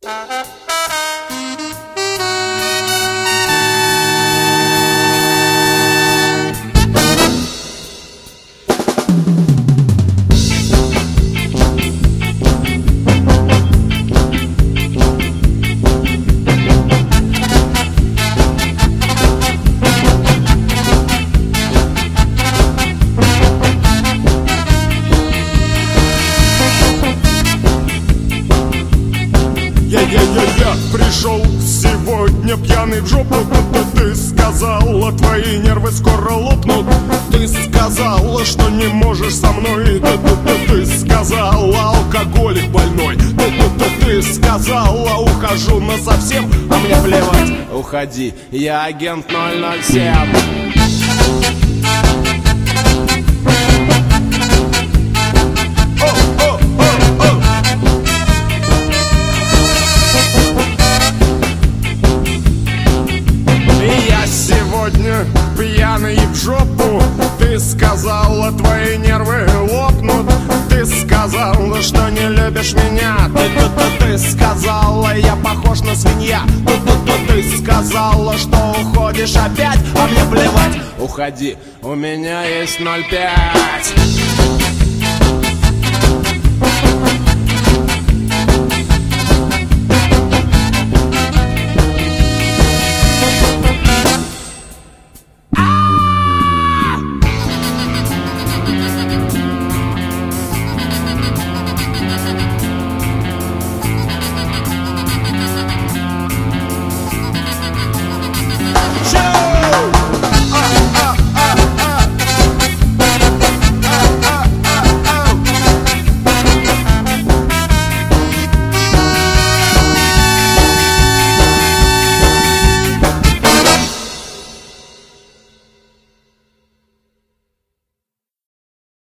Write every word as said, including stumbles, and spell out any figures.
Я-я-я-я пришел сегодня пьяный в жопу. Ты сказала, твои нервы скоро лопнут. Ты сказала, что не можешь со мной. Ты сказала, алкоголик больной. Ты сказала, ухожу насовсем. А мне плевать, уходи, я агент ноль ноль семь. Сегодня пьяный в жопу. Ты сказала, твои нервы лопнут. Ты сказала, что не любишь меня. Ты, ты, ты, ты сказала, я похож на свинья. Ты, ты, ты, ты сказала, что уходишь опять. А мне плевать, уходи, у меня есть ноль пять.